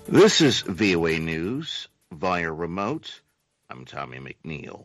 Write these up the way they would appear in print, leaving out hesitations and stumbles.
This is VOA News via remote. I'm Tommy McNeil.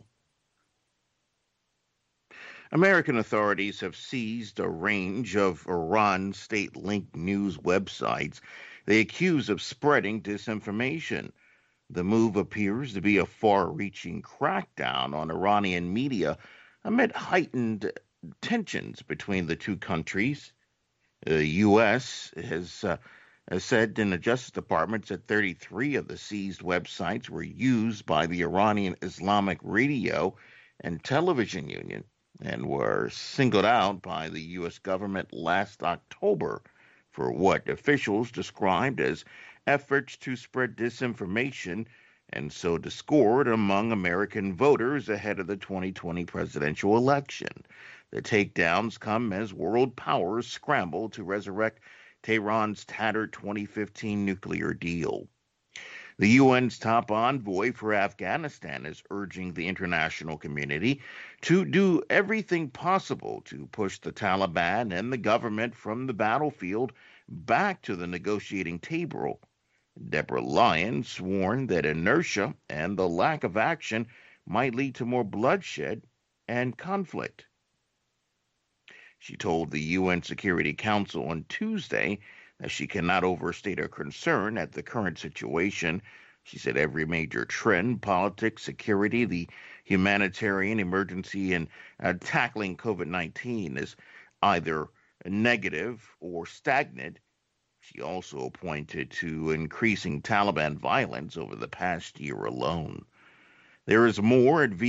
American authorities have seized a range of Iran state-linked news websites they accuse of spreading disinformation. The move appears to be a far-reaching crackdown on Iranian media amid heightened tensions between the two countries. The U.S. has said in the Justice Department that 33 of the seized websites were used by the Iranian Islamic Radio and Television Union and were singled out by the U.S. government last October for what officials described as efforts to spread disinformation and sow discord among American voters ahead of the 2020 presidential election. The takedowns come as world powers scramble to resurrect Tehran's tattered 2015 nuclear deal. The UN's top envoy for Afghanistan is urging the international community to do everything possible to push the Taliban and the government from the battlefield back to the negotiating table. Deborah Lyons warned that inertia and the lack of action might lead to more bloodshed and conflict. She told the UN Security Council on Tuesday that she cannot overstate her concern at the current situation. She said every major trend, politics, security, the humanitarian emergency, and tackling COVID-19 is either negative or stagnant. She also pointed to increasing Taliban violence over the past year alone. There is more at